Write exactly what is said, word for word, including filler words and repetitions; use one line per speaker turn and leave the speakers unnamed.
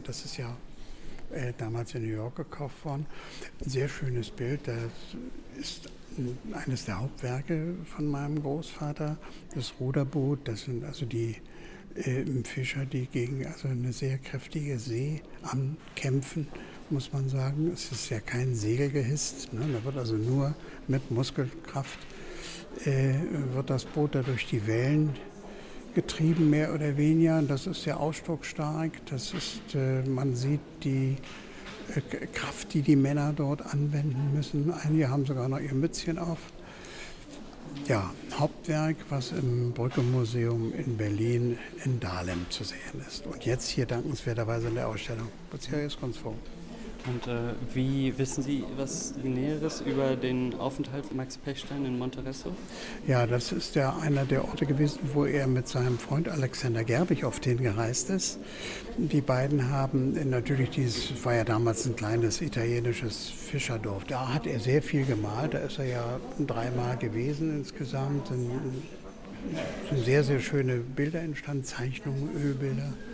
Und das ist ja äh, damals in New York gekauft worden. Ein sehr schönes Bild. Das ist eines der Hauptwerke von meinem Großvater. Das Ruderboot, das sind also die äh, Fischer, die gegen also eine sehr kräftige See ankämpfen, muss man sagen. Es ist ja kein Segel gehisst. Ne? Da wird also nur mit Muskelkraft äh, wird das Boot da durch die Wellen getrieben, mehr oder weniger. Das ist sehr ausdrucksstark. Das ist, äh, man sieht die äh, Kraft, die die Männer dort anwenden müssen. Einige haben sogar noch ihr Mützchen auf. Ja, Hauptwerk, was im Brücke-Museum in Berlin in Dahlem zu sehen ist. Und jetzt hier dankenswerterweise in der Ausstellung Bucerius Kunstforum.
Und äh, wie wissen Sie was Näheres über den Aufenthalt von Max Pechstein in Monteresso?
Ja, das ist ja einer der Orte gewesen, wo er mit seinem Freund Alexander Gerbig auf den gereist ist. Die beiden haben natürlich, dieses war ja damals ein kleines italienisches Fischerdorf. Da hat er sehr viel gemalt, da ist er ja dreimal gewesen insgesamt. Es sind sehr, sehr schöne Bilder entstanden, Zeichnungen, Ölbilder.